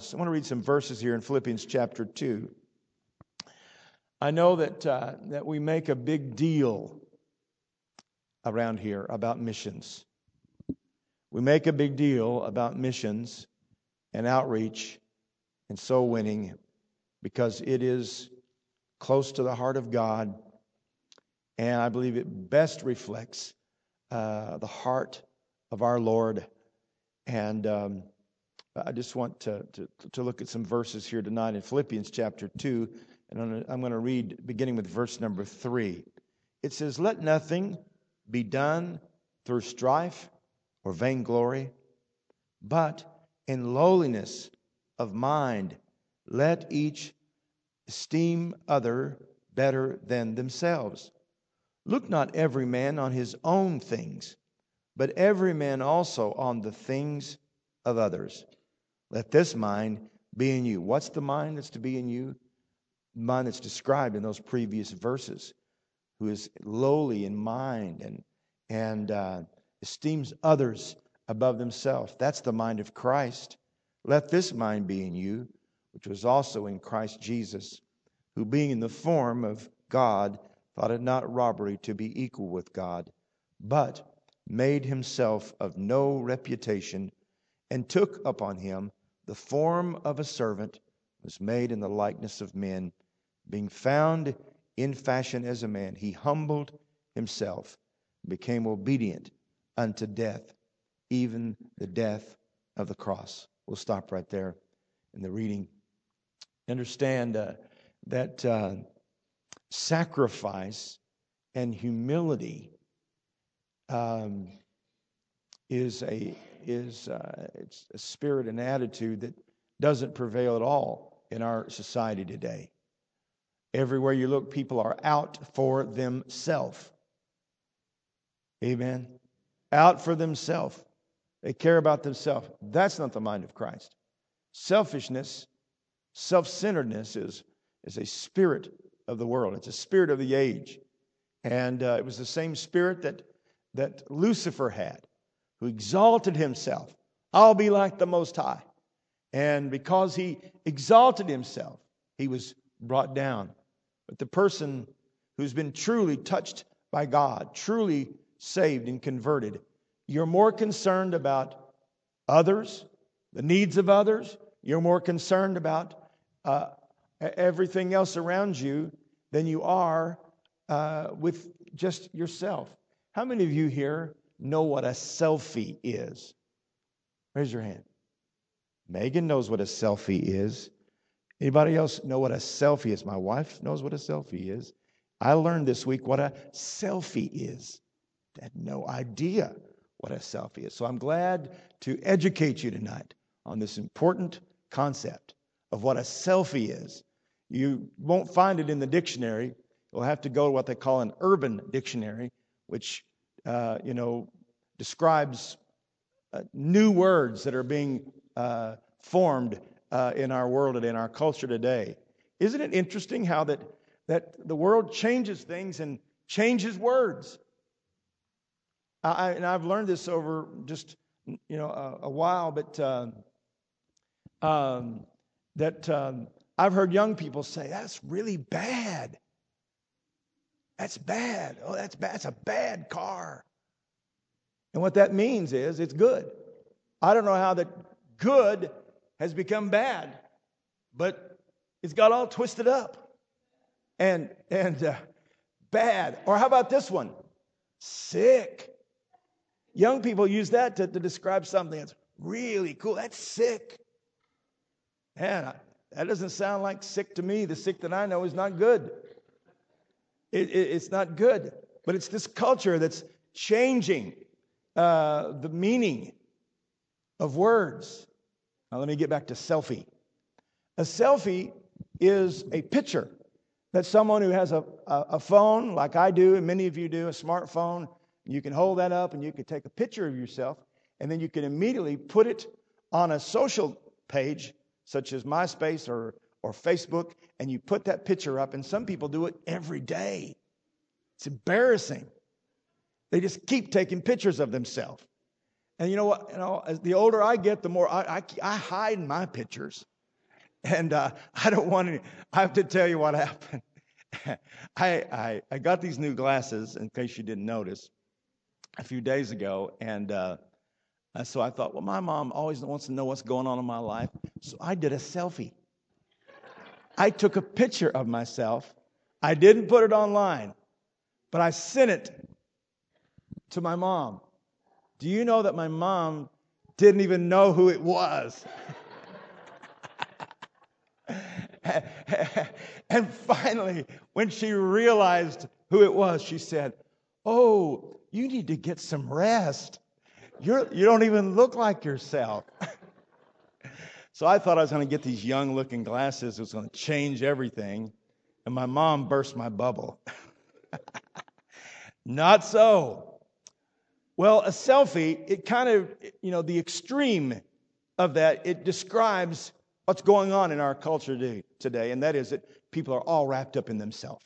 I want to read some verses here in Philippians chapter 2. I know that we make a big deal around here about missions. We make a big deal about missions and outreach and soul winning because it is close to the heart of God, and I believe it best reflects the heart of our Lord. And I just want to look at some verses here tonight in Philippians chapter 2, and I'm going to read beginning with verse number 3. It says, "Let nothing be done through strife or vainglory, but in lowliness of mind, let each esteem other better than themselves. Look not every man on his own things, but every man also on the things of others. Let this mind be in you." What's the mind that's to be in you? The mind that's described in those previous verses, who is lowly in mind and esteems others above themselves. That's the mind of Christ. Let this mind be in you, which was also in Christ Jesus, who being in the form of God, thought it not robbery to be equal with God, but made himself of no reputation, and took upon him the form of a servant, was made in the likeness of men. Being found in fashion as a man, he humbled himself, became obedient unto death, even the death of the cross. We'll stop right there in the reading. Understand that sacrifice and humility it's a spirit and attitude that doesn't prevail at all in our society today. Everywhere you look, people are out for themselves. Amen. Out for themselves. They care about themselves. That's not the mind of Christ. Selfishness, self-centeredness is a spirit of the world. It's a spirit of the age. And it was the same spirit that Lucifer had, who exalted himself. I'll be like the Most High. And because he exalted himself, he was brought down. But the person who's been truly touched by God, truly saved and converted, you're more concerned about others, the needs of others. You're more concerned about everything else around you than you are with just yourself. How many of you here know what a selfie is? Raise your hand. Megan knows what a selfie is. Anybody else know what a selfie is? My wife knows what a selfie is. I learned this week what a selfie is. I had no idea what a selfie is. So I'm glad to educate you tonight on this important concept of what a selfie is. You won't find it in the dictionary. You'll have to go to what they call an urban dictionary, which describes new words that are being formed in our world and in our culture today. Isn't it interesting how that the world changes things and changes words? And I've learned this over just a while, but I've heard young people say, "That's really bad. That's bad. Oh, that's bad. That's a bad car." And what that means is it's good. I don't know how that good has become bad, but it's got all twisted up and bad. Or how about this one? Sick. Young people use that to describe something that's really cool. That's sick. Man, that doesn't sound like sick to me. The sick that I know is not good. It's not good. But it's this culture that's changing the meaning of words. Now let me get back to selfie. A selfie is a picture that someone who has a phone, like I do, and many of you do, a smartphone, you can hold that up and you can take a picture of yourself, and then you can immediately put it on a social page, such as MySpace or Facebook, and you put that picture up, and some people do it every day. It's embarrassing. They just keep taking pictures of themselves. And you know what? As the older I get, the more I hide my pictures. And I don't want to, I have to tell you what happened. I got these new glasses, in case you didn't notice, a few days ago. And so I thought, well, my mom always wants to know what's going on in my life. So I did a selfie. I took a picture of myself. I didn't put it online, but I sent it to my mom. Do you know that my mom didn't even know who it was? And finally, when she realized who it was, she said, "Oh, you need to get some rest. You don't even look like yourself." So I thought I was going to get these young-looking glasses. It was going to change everything. And my mom burst my bubble. Not so. Well, a selfie, it kind of, the extreme of that, it describes what's going on in our culture today, and that is that people are all wrapped up in themselves.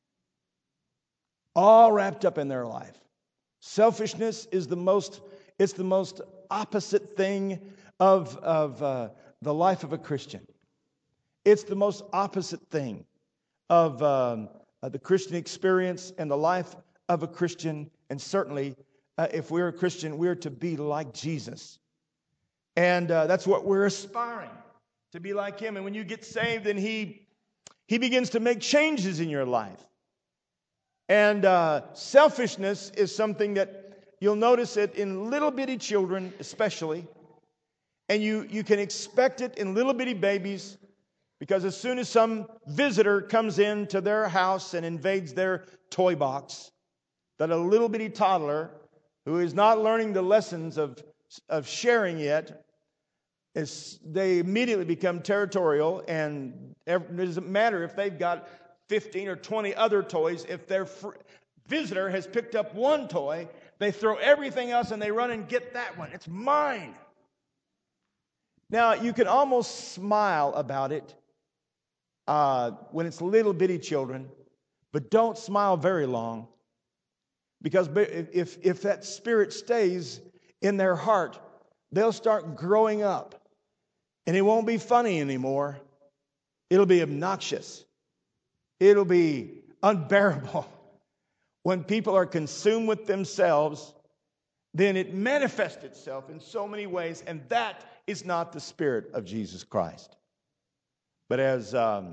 All wrapped up in their life. Selfishness is the most opposite thing of the life of a Christian. It's the most opposite thing of the Christian experience and the life of a Christian. And certainly, if we're a Christian, we're to be like Jesus. And that's what we're aspiring, to be like Him. And when you get saved, then He begins to make changes in your life. And selfishness is something that you'll notice it in little bitty children especially. And you can expect it in little bitty babies, because as soon as some visitor comes into their house and invades their toy box, that a little bitty toddler who is not learning the lessons of sharing yet, they immediately become territorial, and it doesn't matter if they've got 15 or 20 other toys. If their visitor has picked up one toy, they throw everything else and they run and get that one. It's mine. Now, you can almost smile about it when it's little bitty children, but don't smile very long, because if that spirit stays in their heart, they'll start growing up, and it won't be funny anymore. It'll be obnoxious. It'll be unbearable. When people are consumed with themselves, then it manifests itself in so many ways, and that is not the spirit of Jesus Christ. But as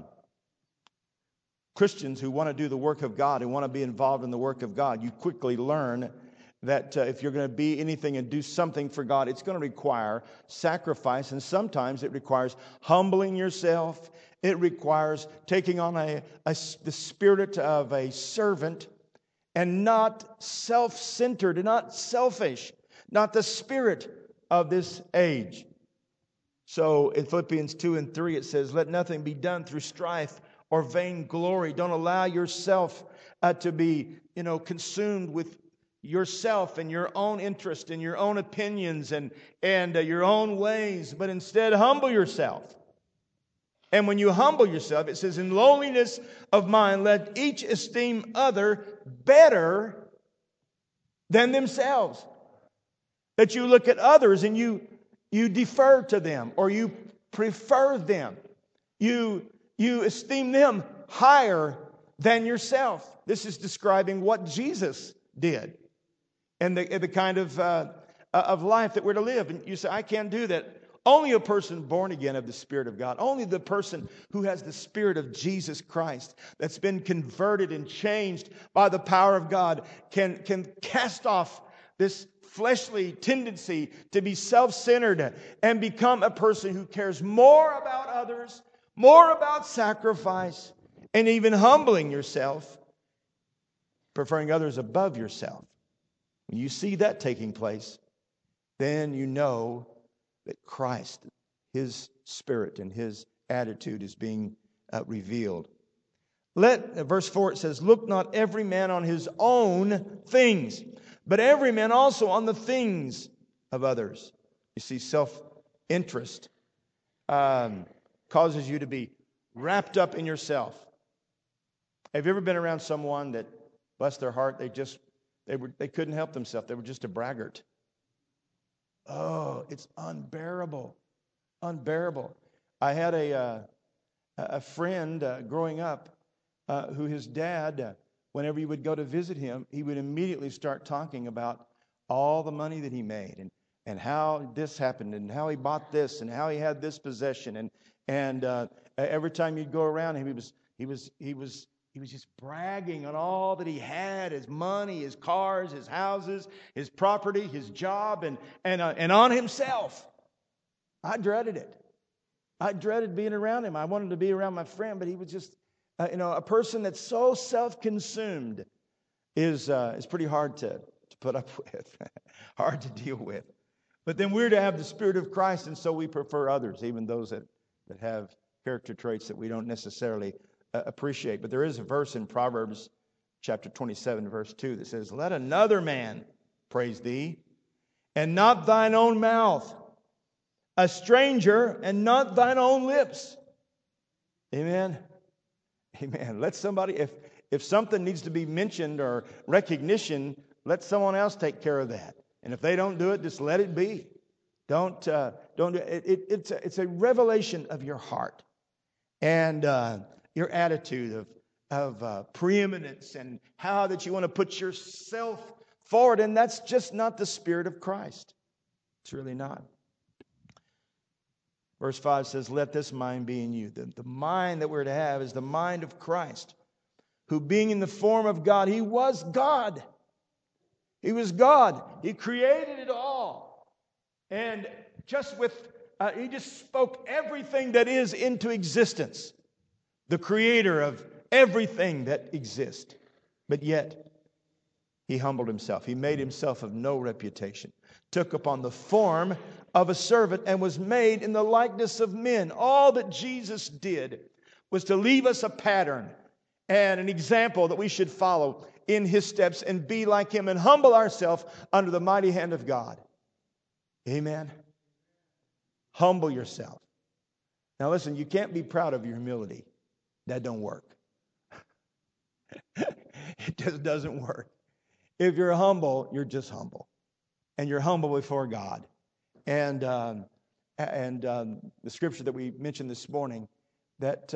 Christians who want to do the work of God, who want to be involved in the work of God, you quickly learn that if you're going to be anything and do something for God, it's going to require sacrifice, and sometimes it requires humbling yourself. It requires taking on the spirit of a servant, and not self-centered and not selfish, not the spirit of this age. So in Philippians 2 and 3, it says, "Let nothing be done through strife or vain glory." Don't allow yourself to be, consumed with yourself and your own interest and your own opinions and your own ways, but instead humble yourself. And when you humble yourself, it says, "In lowliness of mind, let each esteem other better than themselves." That you look at others and you defer to them, or you prefer them. You esteem them higher than yourself. This is describing what Jesus did and the kind of life that we're to live. And you say, "I can't do that." Only a person born again of the Spirit of God, only the person who has the Spirit of Jesus Christ, that's been converted and changed by the power of God, can cast off this fleshly tendency to be self-centered and become a person who cares more about others, more about sacrifice, and even humbling yourself, preferring others above yourself. When you see that taking place, then you know that Christ, His Spirit and His attitude is being revealed. Verse 4, it says, "Look not every man on his own things, but every man also on the things of others." You see, self-interest causes you to be wrapped up in yourself. Have you ever been around someone that, bless their heart, they couldn't help themselves? They were just a braggart. Oh, it's unbearable. Unbearable. I had a a friend growing up who his dad, whenever he would go to visit him, he would immediately start talking about all the money that he made and how this happened and how he bought this and how he had this possession. And every time you'd go around, he was just bragging on all that he had, his money, his cars, his houses, his property, his job, and on himself. I dreaded it. I dreaded being around him. I wanted to be around my friend, but he was just, a person that's so self-consumed is pretty hard to put up with, hard to deal with. But then we're to have the Spirit of Christ, and so we prefer others, even those that have character traits that we don't necessarily appreciate. But there is a verse in Proverbs chapter 27, verse 2 that says, "Let another man praise thee, and not thine own mouth, a stranger, and not thine own lips." Amen. Amen. Let somebody, if something needs to be mentioned or recognition, let someone else take care of that. And if they don't do it, just let it be. Don't do it. It's a revelation of your heart and your attitude of preeminence and how that you want to put yourself forward. And that's just not the Spirit of Christ. It's really not. Verse 5 says, "Let this mind be in you." The mind that we're to have is the mind of Christ, who being in the form of God, he was God. He was God. He created it all. And he just spoke everything that is into existence. The creator of everything that exists. But yet, he humbled himself. He made himself of no reputation. Took upon the form of a servant and was made in the likeness of men. All that Jesus did was to leave us a pattern and an example that we should follow in his steps and be like him and humble ourselves under the mighty hand of God. Amen. Humble yourself. Now listen, you can't be proud of your humility. That don't work. It just doesn't work. If you're humble, you're just humble. And you're humble before God. And the scripture that we mentioned this morning, that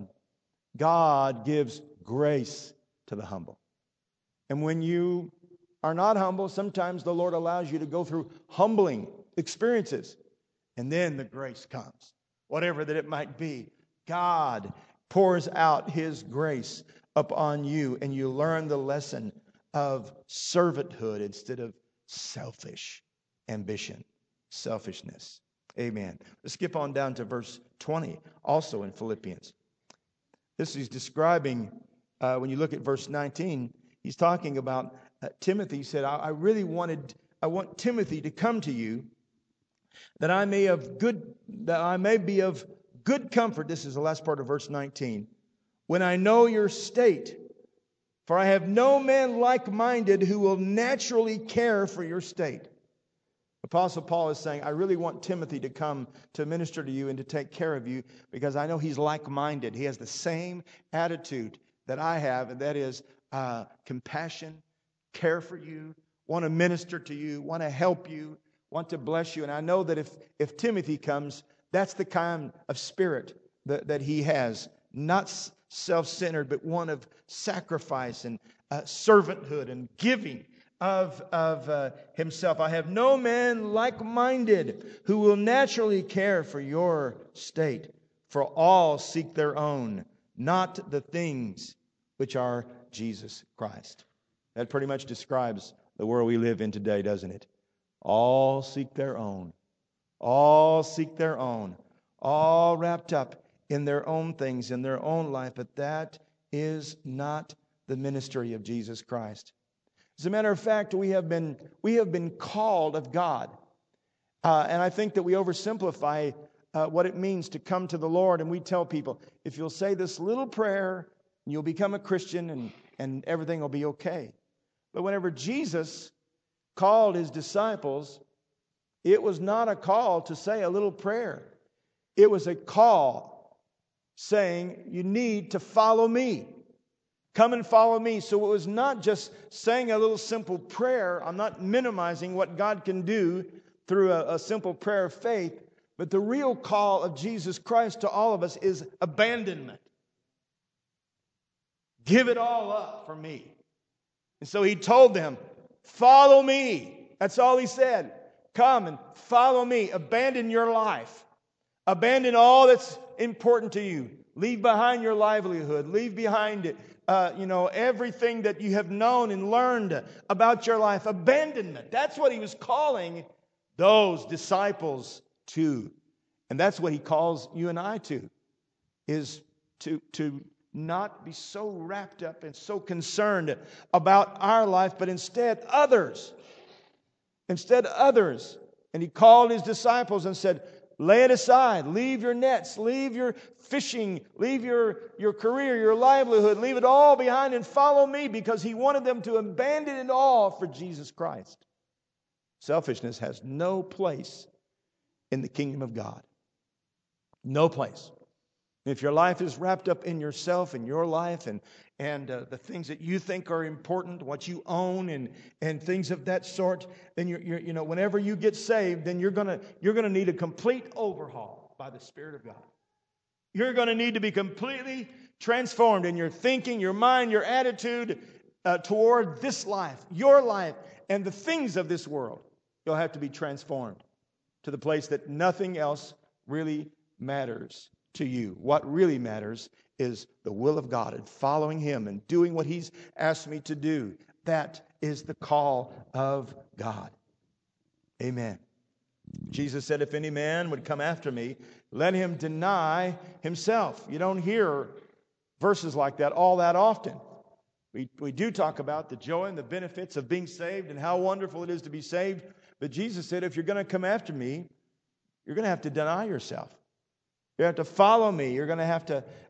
God gives grace to the humble. And when you are not humble, sometimes the Lord allows you to go through humbling experiences. And then the grace comes. Whatever that it might be, God pours out his grace upon you, and you learn the lesson of servanthood instead of selfish ambition, selfishness. Amen. Let's skip on down to verse 20, also in Philippians. This is describing, when you look at verse 19, he's talking about Timothy. He said, I want Timothy to come to you, that I may be of good comfort. This is the last part of verse 19. When I know your state, for I have no man like-minded who will naturally care for your state. Apostle Paul is saying, I really want Timothy to come to minister to you and to take care of you, because I know he's like-minded. He has the same attitude that I have, and that is compassion, care for you, want to minister to you, want to help you, want to bless you. And I know that if Timothy comes, that's the kind of spirit that he has. Not self-centered, but one of sacrifice and servanthood and giving of himself. I have no man like-minded who will naturally care for your state. For all seek their own, not the things which are Jesus Christ. That pretty much describes the world we live in today, doesn't it? All seek their own. All seek their own. All wrapped up in their own things, in their own life. But that is not the ministry of Jesus Christ. As a matter of fact, we have been called of God. And I think that we oversimplify what it means to come to the Lord. And we tell people, if you'll say this little prayer, you'll become a Christian and everything will be okay. But whenever Jesus called his disciples, it was not a call to say a little prayer. It was a call saying, you need to follow me. Come and follow me. So it was not just saying a little simple prayer. I'm not minimizing what God can do through a simple prayer of faith. But the real call of Jesus Christ to all of us is abandonment. Give it all up for me. And so he told them, follow me. That's all he said. Come and follow me. Abandon your life. Abandon all that's important to you. Leave behind your livelihood. Leave behind it, everything that you have known and learned about your life. Abandonment. That's what he was calling those disciples to. And that's what he calls you and I to, is to not be so wrapped up and so concerned about our life, but instead others. Instead others. And he called his disciples and said, lay it aside. Leave your nets. Leave your fishing. Leave your career, your livelihood. Leave it all behind and follow me, because he wanted them to abandon it all for Jesus Christ. Selfishness has no place in the kingdom of God. No place. If your life is wrapped up in yourself and your life and the things that you think are important, what you own and things of that sort, then whenever you get saved, then you're gonna need a complete overhaul by the Spirit of God. You're going to need to be completely transformed in your thinking, your mind, your attitude toward this life, your life, and the things of this world. You'll have to be transformed to the place that nothing else really matters to you. What really matters is the will of God and following Him and doing what He's asked me to do. That is the call of God. Amen. Jesus said, if any man would come after me, let him deny himself. You don't hear verses like that all that often. We do talk about the joy and the benefits of being saved and how wonderful it is to be saved. But Jesus said, if you're going to come after me, you're going to have to deny yourself. You have to follow me. You're going to have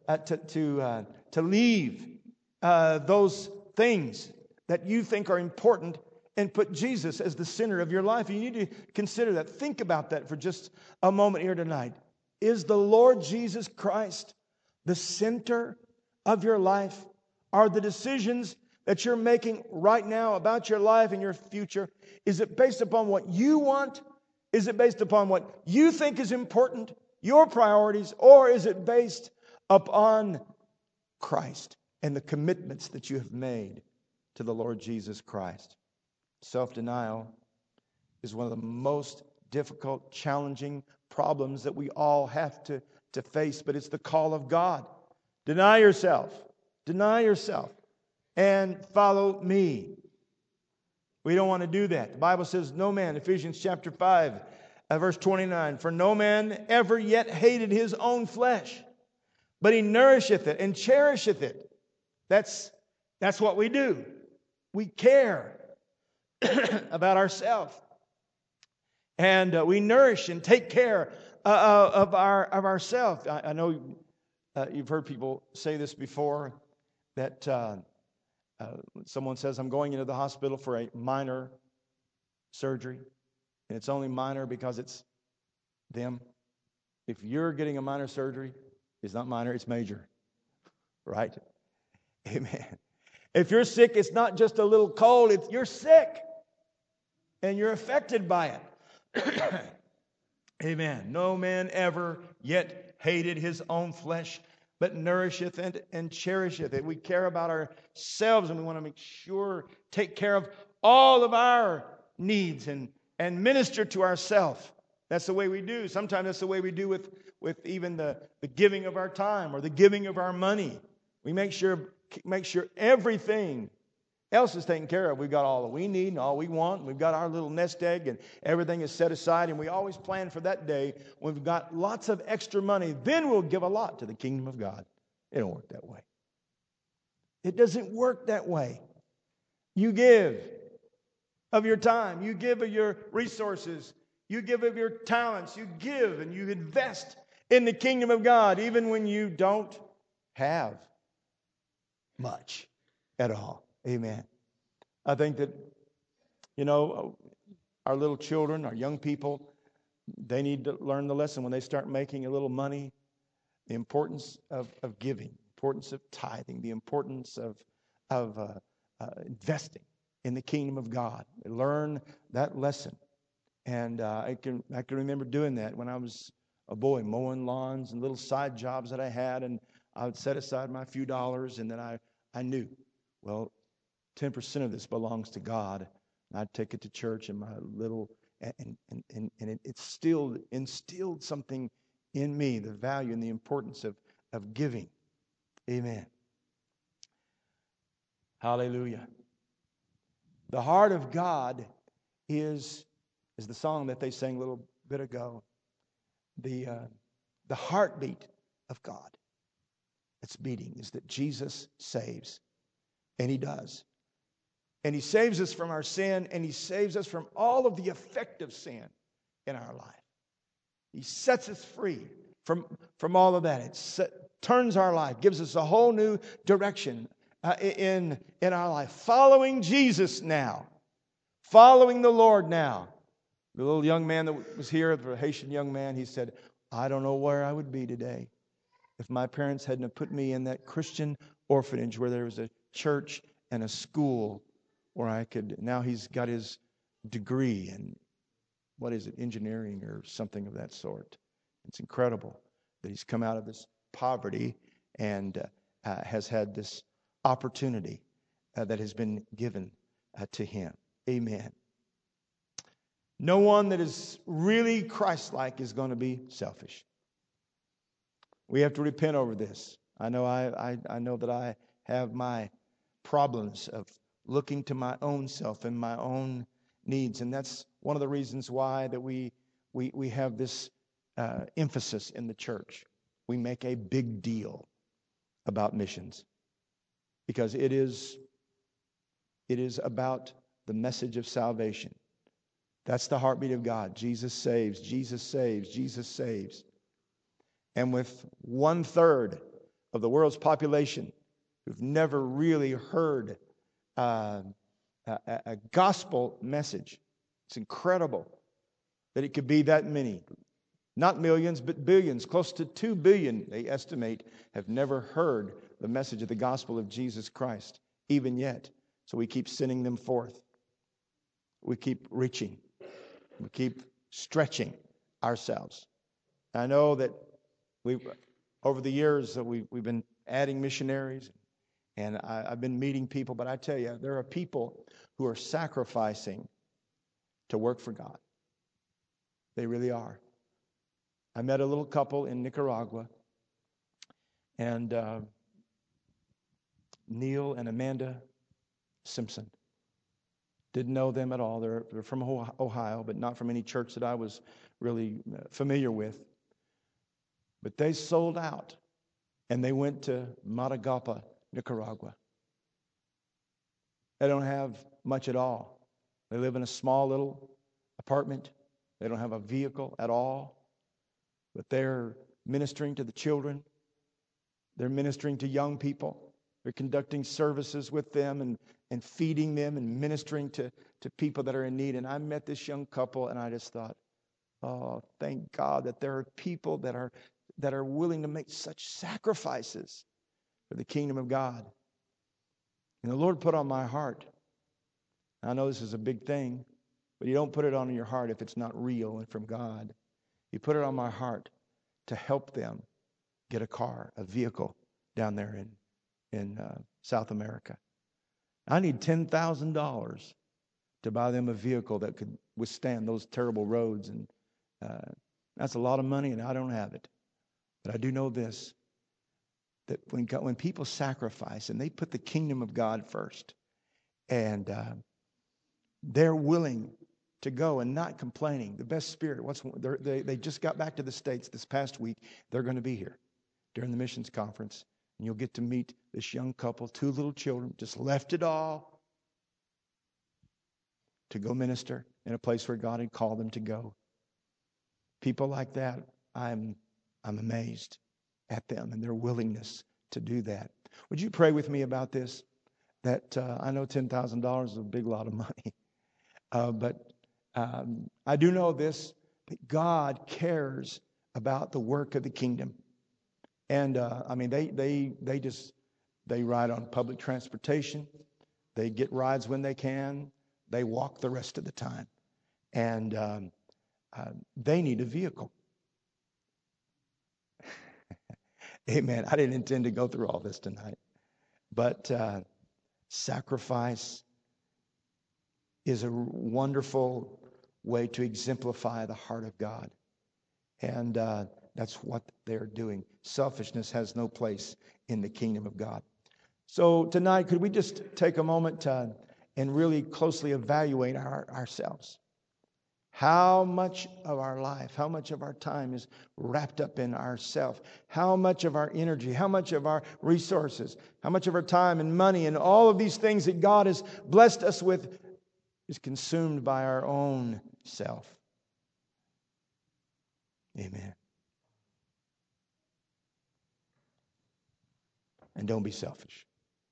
to leave those things that you think are important and put Jesus as the center of your life. You need to consider that. Think about that for just a moment here tonight. Is the Lord Jesus Christ the center of your life? Are the decisions that you're making right now about your life and your future, is it based upon what you want? Is it based upon what you think is important, your priorities, or is it based upon Christ and the commitments that you have made to the Lord Jesus Christ? Self-denial is one of the most difficult, challenging problems that we all have to face, but it's the call of God. Deny yourself, and follow me. We don't want to do that. The Bible says, no man, Ephesians chapter 5, verse 29, for no man ever yet hated his own flesh, but he nourisheth it and cherisheth it. That's what we do. We care about ourselves, and we nourish and take care of ourselves. I know you've heard people say this before, that someone says, I'm going into the hospital for a minor surgery, and it's only minor because it's them. If you're getting a minor surgery, it's not minor, it's major. Right? Amen. If you're sick, it's not just a little cold, you're sick. And you're affected by it. Amen. No man ever yet hated his own flesh, but nourisheth and cherisheth it. We care about ourselves, and we want to make sure, take care of all of our needs and minister to ourselves. That's the way we do. Sometimes that's the way we do with even the giving of our time or the giving of our money. We make sure everything else is taken care of. We've got all that we need and all we want. We've got our little nest egg, and everything is set aside. And we always plan for that day when we've got lots of extra money. Then we'll give a lot to the kingdom of God. It don't work that way. It doesn't work that way. You give of your time. You give of your resources. You give of your talents. You give and you invest in the kingdom of God, even when you don't have much at all. Amen. I think that, our little children, our young people, they need to learn the lesson when they start making a little money, the importance of giving, importance of tithing, the importance of investing in the kingdom of God. They learn that lesson And I can remember doing that when I was a boy, mowing lawns and little side jobs that I had. And I would set aside my few dollars, and then I knew, well, 10% of this belongs to God. And I'd take it to church, and my little, and it still instilled something in me, the value and the importance of giving. Amen. Hallelujah. The heart of God is the song that they sang a little bit ago. The heartbeat of God that's beating is that Jesus saves. And He does. And He saves us from our sin, and He saves us from all of the effect of sin in our life. He sets us free from all of that. It turns our life, gives us a whole new direction in our life. Following Jesus now. Following the Lord now. The little young man that was here, the Haitian young man, he said, I don't know where I would be today if my parents hadn't have put me in that Christian orphanage where there was a church and a school where I could. Now he's got his degree in, what is it, engineering or something of that sort. It's incredible that he's come out of this poverty and has had this opportunity that has been given to him. Amen. No one that is really Christ-like is going to be selfish. We have to repent over this. I know I know that I have my problems of looking to my own self and my own needs, and that's one of the reasons why that we have this emphasis in the church. We make a big deal about missions because it is about the message of salvation. That's the heartbeat of God. Jesus saves, Jesus saves, Jesus saves. And with 1/3 of the world's population who've never really heard a gospel message, it's incredible that it could be that many. Not millions, but billions. Close to 2 billion, they estimate, have never heard the message of the gospel of Jesus Christ, even yet. So we keep sending them forth. We keep reaching. We keep stretching ourselves. I know that over the years that we've been adding missionaries, and I've been meeting people, but I tell you, there are people who are sacrificing to work for God. They really are. I met a little couple in Nicaragua, and Neil and Amanda Simpson. Didn't know them at all. They're from Ohio, but not from any church that I was really familiar with. But they sold out, and they went to Matagalpa, Nicaragua. They don't have much at all. They live in a small little apartment. They don't have a vehicle at all. But they're ministering to the children. They're ministering to young people. They're conducting services with them and feeding them and ministering to people that are in need. And I met this young couple, and I just thought, oh, thank God that there are people that are willing to make such sacrifices for the kingdom of God. And the Lord put on my heart, I know this is a big thing, but you don't put it on your heart if it's not real and from God. He put it on my heart to help them get a car, a vehicle down there in South America. I need $10,000 to buy them a vehicle that could withstand those terrible roads. And that's a lot of money, and I don't have it. But I do know this, that when people sacrifice and they put the kingdom of God first, and they're willing to go and not complaining. The best spirit. They just got back to the States this past week. They're going to be here during the missions conference. And you'll get to meet this young couple, 2 little children, just left it all to go minister in a place where God had called them to go. People like that, I'm amazed at them and their willingness to do that. Would you pray with me about this? That I know $10,000 is a big lot of money, but I do know this, that God cares about the work of the kingdom. And they ride on public transportation. They get rides when they can. They walk the rest of the time. and they need a vehicle. Amen. I didn't intend to go through all this tonight, but sacrifice is a wonderful way to exemplify the heart of God. And that's what they're doing. Selfishness has no place in the kingdom of God. So tonight, could we just take a moment and really closely evaluate ourselves? How much of our life, how much of our time is wrapped up in ourself? How much of our energy, how much of our resources, how much of our time and money and all of these things that God has blessed us with is consumed by our own self? Amen. And don't be selfish.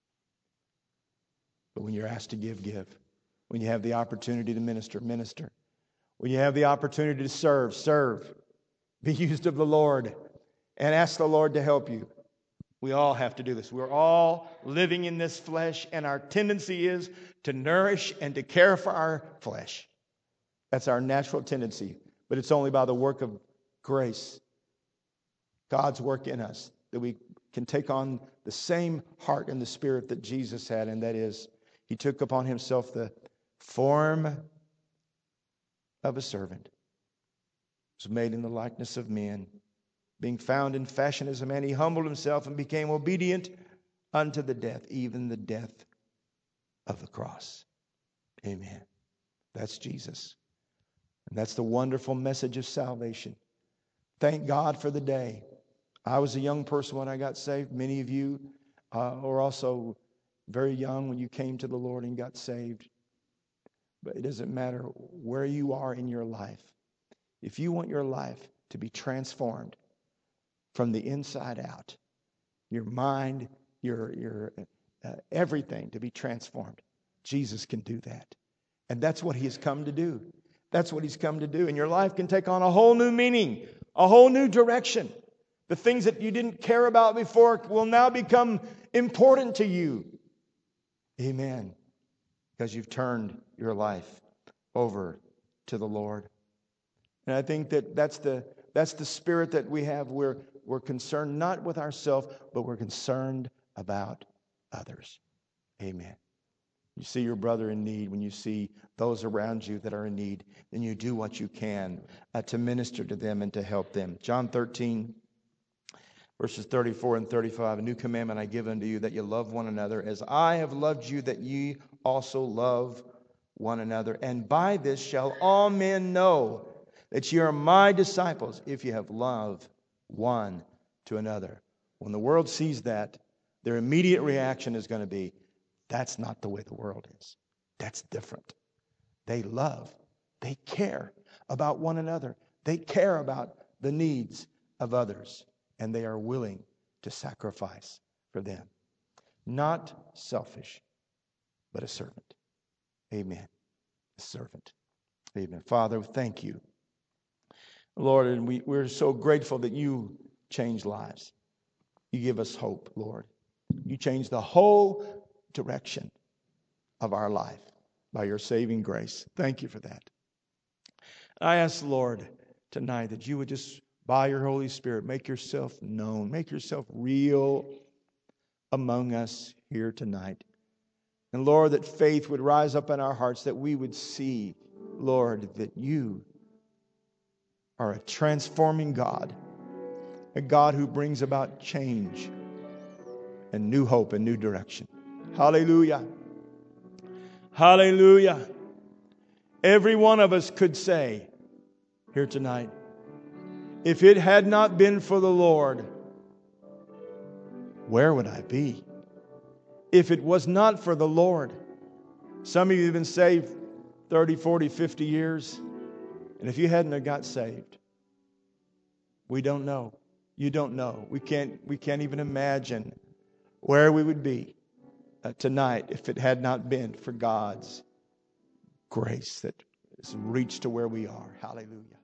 But when you're asked to give, give. When you have the opportunity to minister, minister. When you have the opportunity to serve, serve. Be used of the Lord and ask the Lord to help you. We all have to do this. We're all living in this flesh, and our tendency is to nourish and to care for our flesh. That's our natural tendency. But it's only by the work of grace, God's work in us, that we can take on the same heart and the spirit that Jesus had, and that is, He took upon Himself the form of a servant. He was made in the likeness of men. Being found in fashion as a man, He humbled Himself and became obedient unto the death, even the death of the cross. Amen. That's Jesus. And that's the wonderful message of salvation. Thank God for the day. I was a young person when I got saved. Many of you were also very young when you came to the Lord and got saved. But it doesn't matter where you are in your life. If you want your life to be transformed from the inside out, your mind, your everything to be transformed, Jesus can do that. And that's what He has come to do. That's what He's come to do. And your life can take on a whole new meaning, a whole new direction. The things that you didn't care about before will now become important to you. Amen. Because you've turned your life over to the Lord. And I think that's the spirit that we have. We're concerned not with ourselves, but we're concerned about others. Amen. You see your brother in need, when you see those around you that are in need, then you do what you can to minister to them and to help them. John 13, verses 34 and 35, a new commandment I give unto you, that you love one another as I have loved you, that ye also love one another. And by this shall all men know that ye are my disciples, if you have love one to another. When the world sees that, their immediate reaction is going to be, that's not the way the world is. That's different. They love. They care about one another. They care about the needs of others. And they are willing to sacrifice for them. Not selfish, but a servant. Amen. A servant. Amen. Father, thank you. Lord, and we're so grateful that you change lives. You give us hope, Lord. You change the whole direction of our life by your saving grace. Thank you for that. I ask, Lord, tonight that you would just, by your Holy Spirit, make yourself known, make yourself real among us here tonight. And Lord, that faith would rise up in our hearts, that we would see, Lord, that you are a transforming God, a God who brings about change and new hope and new direction. Hallelujah. Hallelujah. Every one of us could say here tonight, if it had not been for the Lord, where would I be? If it was not for the Lord. Some of you have been saved 30, 40, 50 years. And if you hadn't have got saved, we don't know. You don't know. We can't even imagine where we would be tonight if it had not been for God's grace that has reached to where we are. Hallelujah.